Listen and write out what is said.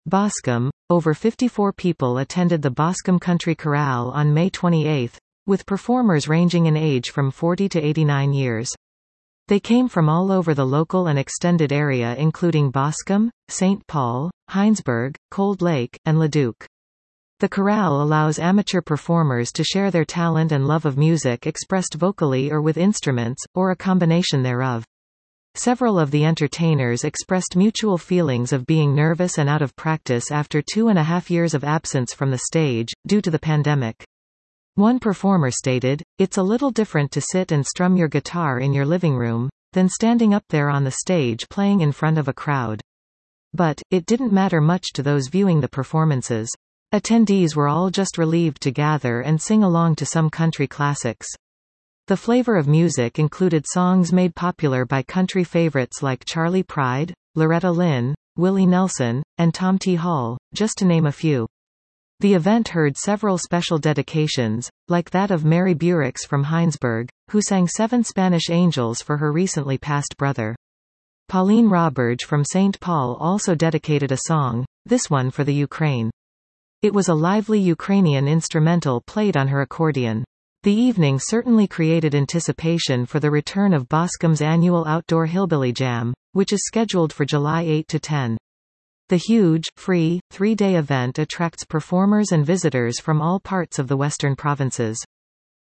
Boscombe. Over 54 people attended the Boscombe Country Chorale on May 28, with performers ranging in age from 40 to 89 years. They came from all over the local and extended area including Boscombe, St. Paul, Heinsberg, Cold Lake, and Leduc. The chorale allows amateur performers to share their talent and love of music expressed vocally or with instruments, or a combination thereof. Several of the entertainers expressed mutual feelings of being nervous and out of practice after 2.5 years of absence from the stage, due to the pandemic. One performer stated, "It's a little different to sit and strum your guitar in your living room, than standing up there on the stage playing in front of a crowd." But, it didn't matter much to those viewing the performances. Attendees were all just relieved to gather and sing along to some country classics. The flavor of music included songs made popular by country favorites like Charley Pride, Loretta Lynn, Willie Nelson, and Tom T. Hall, just to name a few. The event heard several special dedications, like that of Mary Burix from Heinsberg, who sang 7 Spanish Angels for her recently passed brother. Pauline Roberge from St. Paul also dedicated a song, this one for the Ukraine. It was a lively Ukrainian instrumental played on her accordion. The evening certainly created anticipation for the return of Boscombe's annual outdoor Hillbilly Jam, which is scheduled for July 8 to 10. The huge, free, 3-day event attracts performers and visitors from all parts of the western provinces.